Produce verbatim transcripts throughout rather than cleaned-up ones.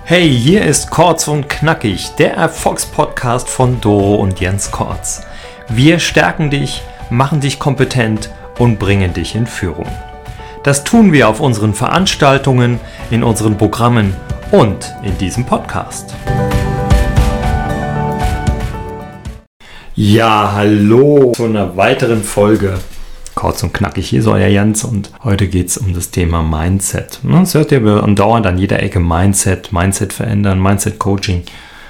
Hey, hier ist Kurz und Knackig, der Erfolgspodcast von Doro und Jens Kortz. Wir stärken dich, machen dich kompetent und bringen dich in Führung. Das tun wir auf unseren Veranstaltungen, in unseren Programmen und in diesem Podcast. Ja, hallo zu einer weiteren Folge Kurz und Knackig. Hier ist euer Jens und heute geht es um das Thema Mindset. Das hört ihr andauernd an jeder Ecke: Mindset, Mindset verändern, Mindset Coaching.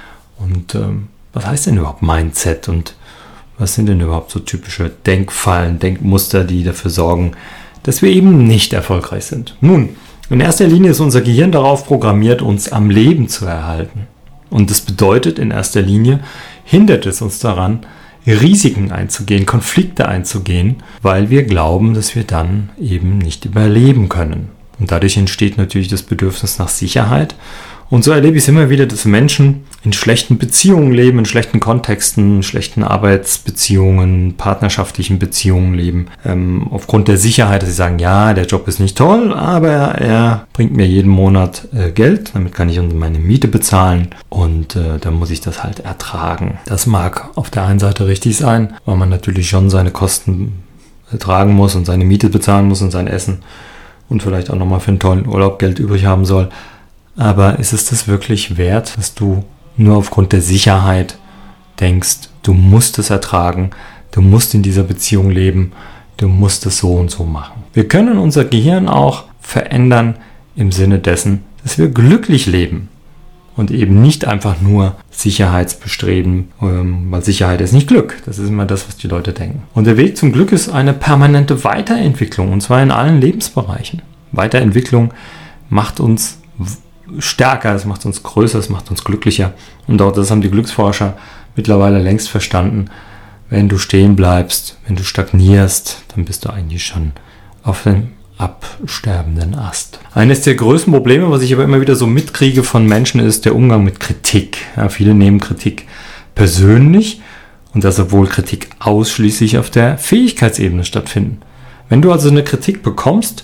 Und ähm, was heißt denn überhaupt Mindset und was sind denn überhaupt so typische Denkfallen, Denkmuster, die dafür sorgen, dass wir eben nicht erfolgreich sind? Nun, in erster Linie ist unser Gehirn darauf programmiert, uns am Leben zu erhalten. Und das bedeutet in erster Linie, hindert es uns daran, Risiken einzugehen, Konflikte einzugehen, weil wir glauben, dass wir dann eben nicht überleben können. Und dadurch entsteht natürlich das Bedürfnis nach Sicherheit. Und so erlebe ich es immer wieder, dass Menschen in schlechten Beziehungen leben, in schlechten Kontexten, in schlechten Arbeitsbeziehungen, partnerschaftlichen Beziehungen leben. Ähm, aufgrund der Sicherheit, dass sie sagen, ja, der Job ist nicht toll, aber er bringt mir jeden Monat äh, Geld. Damit kann ich meine Miete bezahlen und äh, dann muss ich das halt ertragen. Das mag auf der einen Seite richtig sein, weil man natürlich schon seine Kosten tragen muss und seine Miete bezahlen muss und sein Essen und vielleicht auch nochmal für einen tollen Urlaub Geld übrig haben soll. Aber ist es das wirklich wert, dass du nur aufgrund der Sicherheit denkst, du musst es ertragen, du musst in dieser Beziehung leben, du musst es so und so machen? Wir können unser Gehirn auch verändern im Sinne dessen, dass wir glücklich leben und eben nicht einfach nur Sicherheitsbestreben, weil Sicherheit ist nicht Glück. Das ist immer das, was die Leute denken. Und der Weg zum Glück ist eine permanente Weiterentwicklung, und zwar in allen Lebensbereichen. Weiterentwicklung macht uns stärker, es macht uns größer, es macht uns glücklicher. Und auch das haben die Glücksforscher mittlerweile längst verstanden. Wenn du stehen bleibst, wenn du stagnierst, dann bist du eigentlich schon auf dem absterbenden Ast. Eines der größten Probleme, was ich aber immer wieder so mitkriege von Menschen, ist der Umgang mit Kritik. Ja, viele nehmen Kritik persönlich, und das, obwohl Kritik ausschließlich auf der Fähigkeitsebene stattfindet. Wenn du also eine Kritik bekommst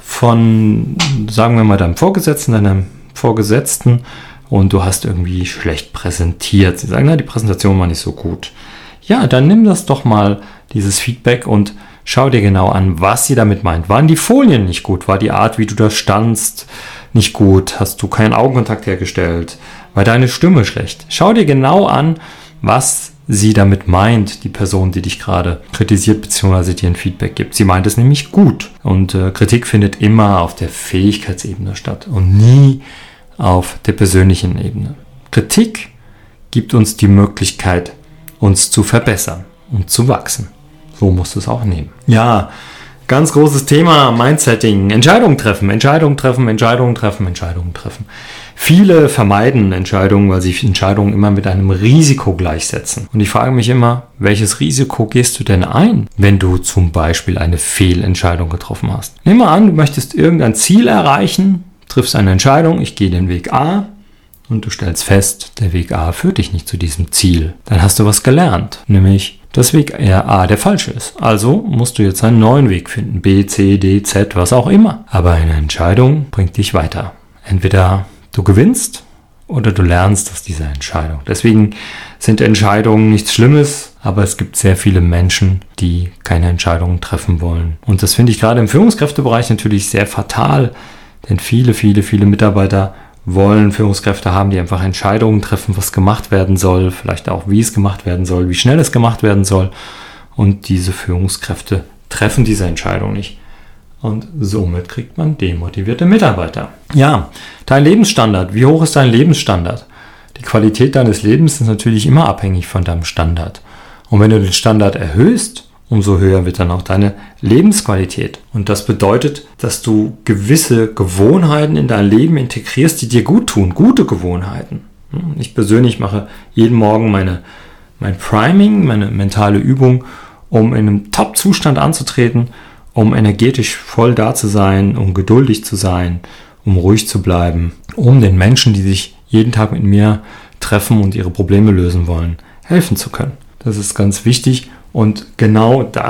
von, sagen wir mal, deinem Vorgesetzten, deinem Vorgesetzten, und du hast irgendwie schlecht präsentiert. Sie sagen, na, die Präsentation war nicht so gut. Ja, dann nimm das doch mal, dieses Feedback, und schau dir genau an, was sie damit meint. Waren die Folien nicht gut? War die Art, wie du da standst, nicht gut? Hast du keinen Augenkontakt hergestellt? War deine Stimme schlecht? Schau dir genau an, was sie damit meint, die Person, die dich gerade kritisiert bzw. dir ein Feedback gibt. Sie meint es nämlich gut. Und äh, Kritik findet immer auf der Fähigkeitsebene statt und nie auf der persönlichen Ebene. Kritik gibt uns die Möglichkeit, uns zu verbessern und zu wachsen. So musst du es auch nehmen. Ja, ganz großes Thema: Mindsetting. Entscheidungen treffen, Entscheidungen treffen, Entscheidungen treffen, Entscheidungen treffen. Viele vermeiden Entscheidungen, weil sie Entscheidungen immer mit einem Risiko gleichsetzen. Und ich frage mich immer, welches Risiko gehst du denn ein, wenn du zum Beispiel eine Fehlentscheidung getroffen hast? Nimm mal an, du möchtest irgendein Ziel erreichen, triffst eine Entscheidung, ich gehe den Weg A, und du stellst fest, der Weg A führt dich nicht zu diesem Ziel. Dann hast du was gelernt, nämlich, dass Weg A der falsche ist. Also musst du jetzt einen neuen Weg finden, B, C, D, Z, was auch immer. Aber eine Entscheidung bringt dich weiter. Entweder du gewinnst oder du lernst aus dieser Entscheidung. Deswegen sind Entscheidungen nichts Schlimmes, aber es gibt sehr viele Menschen, die keine Entscheidungen treffen wollen. Und das finde ich gerade im Führungskräftebereich natürlich sehr fatal, denn viele, viele, viele Mitarbeiter wollen Führungskräfte haben, die einfach Entscheidungen treffen, was gemacht werden soll, vielleicht auch wie es gemacht werden soll, wie schnell es gemacht werden soll. Und diese Führungskräfte treffen diese Entscheidung nicht. Und somit kriegt man demotivierte Mitarbeiter. Ja, dein Lebensstandard. Wie hoch ist dein Lebensstandard? Die Qualität deines Lebens ist natürlich immer abhängig von deinem Standard. Und wenn du den Standard erhöhst, umso höher wird dann auch deine Lebensqualität. Und das bedeutet, dass du gewisse Gewohnheiten in dein Leben integrierst, die dir gut tun. Gute Gewohnheiten. Ich persönlich mache jeden Morgen meine, mein Priming, meine mentale Übung, um in einem Top-Zustand anzutreten, um energetisch voll da zu sein, um geduldig zu sein, um ruhig zu bleiben, um den Menschen, die sich jeden Tag mit mir treffen und ihre Probleme lösen wollen, helfen zu können. Das ist ganz wichtig, und genau das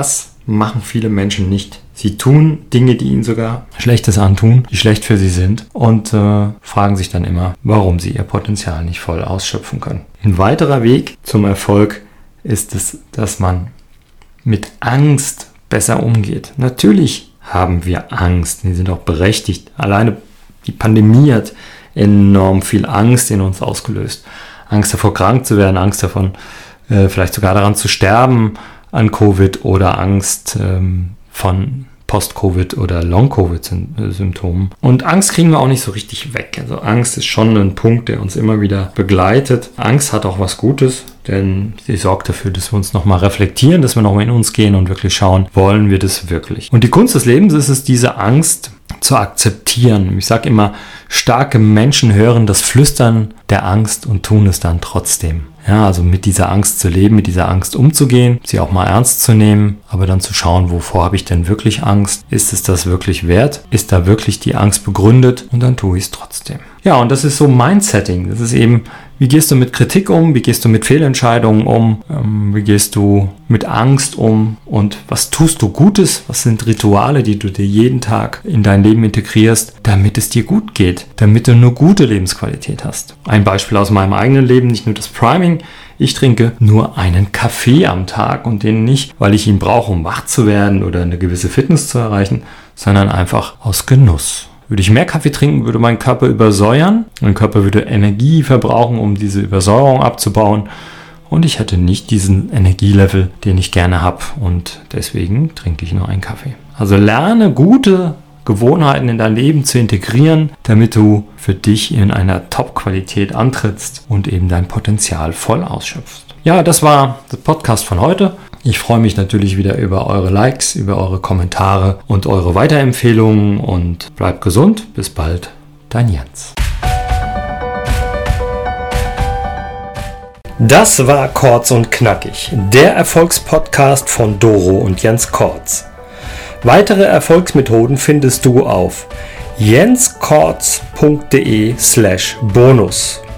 machen viele Menschen nicht. Sie tun Dinge, die ihnen sogar Schlechtes antun, die schlecht für sie sind und äh, fragen sich dann immer, warum sie ihr Potenzial nicht voll ausschöpfen können. Ein weiterer Weg zum Erfolg ist es, dass man mit Angst besser umgeht. Natürlich haben wir Angst, die sind auch berechtigt. Alleine die Pandemie hat enorm viel Angst in uns ausgelöst. Angst davor, krank zu werden, Angst davon, äh, vielleicht sogar daran zu sterben an Covid oder Angst ähm, von Post-Covid oder Long-Covid-Symptomen. Und Angst kriegen wir auch nicht so richtig weg. Also Angst ist schon ein Punkt, der uns immer wieder begleitet. Angst hat auch was Gutes, denn sie sorgt dafür, dass wir uns nochmal reflektieren, dass wir nochmal in uns gehen und wirklich schauen, wollen wir das wirklich? Und die Kunst des Lebens ist es, diese Angst zu akzeptieren. Ich sage immer, starke Menschen hören das Flüstern der Angst und tun es dann trotzdem. Ja, also mit dieser Angst zu leben, mit dieser Angst umzugehen, sie auch mal ernst zu nehmen, aber dann zu schauen, wovor habe ich denn wirklich Angst? Ist es das wirklich wert? Ist da wirklich die Angst begründet? Und dann tue ich es trotzdem. Ja, und das ist so Mindsetting. Das ist eben, wie gehst du mit Kritik um? Wie gehst du mit Fehlentscheidungen um? Ähm, wie gehst du mit Angst um? Und was tust du Gutes? Was sind Rituale, die du dir jeden Tag in dein Leben integrierst, damit es dir gut geht? Damit du eine gute Lebensqualität hast. Ein Beispiel aus meinem eigenen Leben, nicht nur das Priming. Ich trinke nur einen Kaffee am Tag und den nicht, weil ich ihn brauche, um wach zu werden oder eine gewisse Fitness zu erreichen, sondern einfach aus Genuss. Würde ich mehr Kaffee trinken, würde mein Körper übersäuern. Mein Körper würde Energie verbrauchen, um diese Übersäuerung abzubauen. Und ich hätte nicht diesen Energielevel, den ich gerne habe. Und deswegen trinke ich nur einen Kaffee. Also lerne gute Gewohnheiten in dein Leben zu integrieren, damit du für dich in einer Top-Qualität antrittst und eben dein Potenzial voll ausschöpfst. Ja, das war der Podcast von heute. Ich freue mich natürlich wieder über eure Likes, über eure Kommentare und eure Weiterempfehlungen und bleibt gesund. Bis bald, dein Jens. Das war Kurz und Knackig, der Erfolgspodcast von Doro und Jens Kortz. Weitere Erfolgsmethoden findest du auf jenskortz punkt de slash bonus.